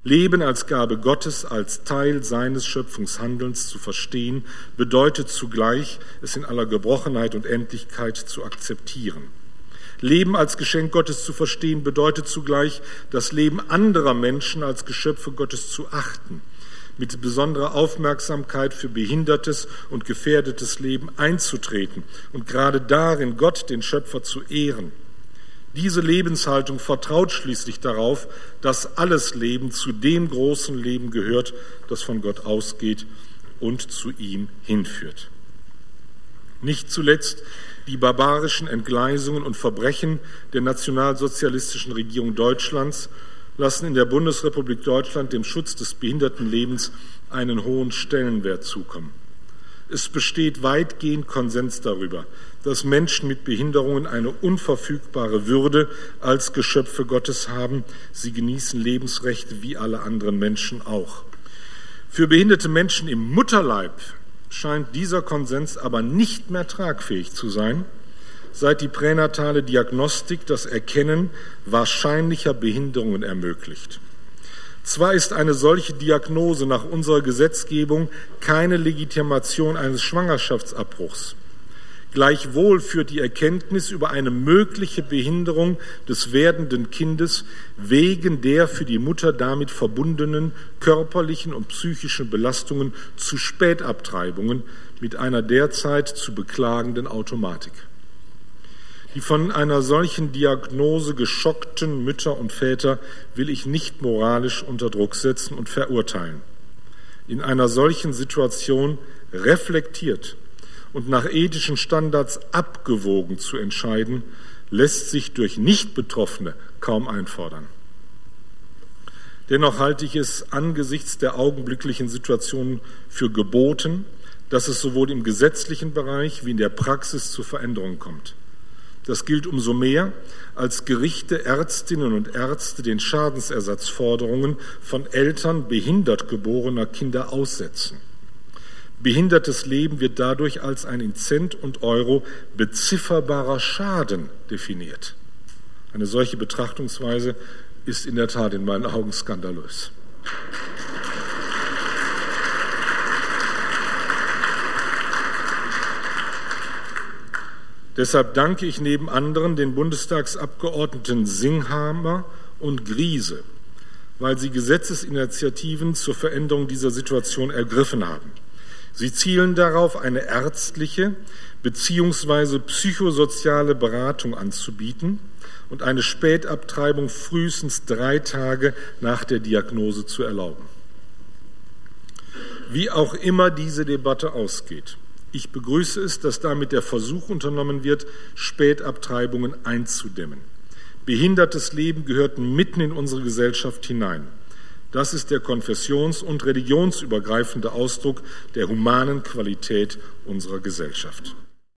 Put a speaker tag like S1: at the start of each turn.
S1: Leben als Gabe Gottes, als Teil seines Schöpfungshandelns zu verstehen, bedeutet zugleich, es in aller Gebrochenheit und Endlichkeit zu akzeptieren. Leben als Geschenk Gottes zu verstehen, bedeutet zugleich, das Leben anderer Menschen als Geschöpfe Gottes zu achten, mit besonderer Aufmerksamkeit für behindertes und gefährdetes Leben einzutreten und gerade darin Gott, den Schöpfer, zu ehren. Diese Lebenshaltung vertraut schließlich darauf, dass alles Leben zu dem großen Leben gehört, das von Gott ausgeht und zu ihm hinführt. Nicht zuletzt die barbarischen Entgleisungen und Verbrechen der nationalsozialistischen Regierung Deutschlands lassen in der Bundesrepublik Deutschland dem Schutz des Behindertenlebens einen hohen Stellenwert zukommen. Es besteht weitgehend Konsens darüber, dass Menschen mit Behinderungen eine unverfügbare Würde als Geschöpfe Gottes haben. Sie genießen Lebensrechte wie alle anderen Menschen auch. Für behinderte Menschen im Mutterleib scheint dieser Konsens aber nicht mehr tragfähig zu sein, seit die pränatale Diagnostik das Erkennen wahrscheinlicher Behinderungen ermöglicht. Zwar ist eine solche Diagnose nach unserer Gesetzgebung keine Legitimation eines Schwangerschaftsabbruchs. Gleichwohl führt die Erkenntnis über eine mögliche Behinderung des werdenden Kindes wegen der für die Mutter damit verbundenen körperlichen und psychischen Belastungen zu Spätabtreibungen mit einer derzeit zu beklagenden Automatik. Die von einer solchen Diagnose geschockten Mütter und Väter will ich nicht moralisch unter Druck setzen und verurteilen. In einer solchen Situation reflektiert und nach ethischen Standards abgewogen zu entscheiden, lässt sich durch Nicht-Betroffene kaum einfordern. Dennoch halte ich es angesichts der augenblicklichen Situation für geboten, dass es sowohl im gesetzlichen Bereich wie in der Praxis zu Veränderungen kommt. Das gilt umso mehr, als Gerichte, Ärztinnen und Ärzte den Schadensersatzforderungen von Eltern behindert geborener Kinder aussetzen. Behindertes Leben wird dadurch als ein in Cent und Euro bezifferbarer Schaden definiert. Eine solche Betrachtungsweise ist in der Tat in meinen Augen skandalös. Deshalb danke ich neben anderen den Bundestagsabgeordneten Singhammer und Griese, weil sie Gesetzesinitiativen zur Veränderung dieser Situation ergriffen haben. Sie zielen darauf, eine ärztliche bzw. psychosoziale Beratung anzubieten und eine Spätabtreibung frühestens 3 Tage nach der Diagnose zu erlauben. Wie auch immer diese Debatte ausgeht, ich begrüße es, dass damit der Versuch unternommen wird, Spätabtreibungen einzudämmen. Behindertes Leben gehört mitten in unsere Gesellschaft hinein. Das ist der konfessions- und religionsübergreifende Ausdruck der humanen Qualität unserer Gesellschaft.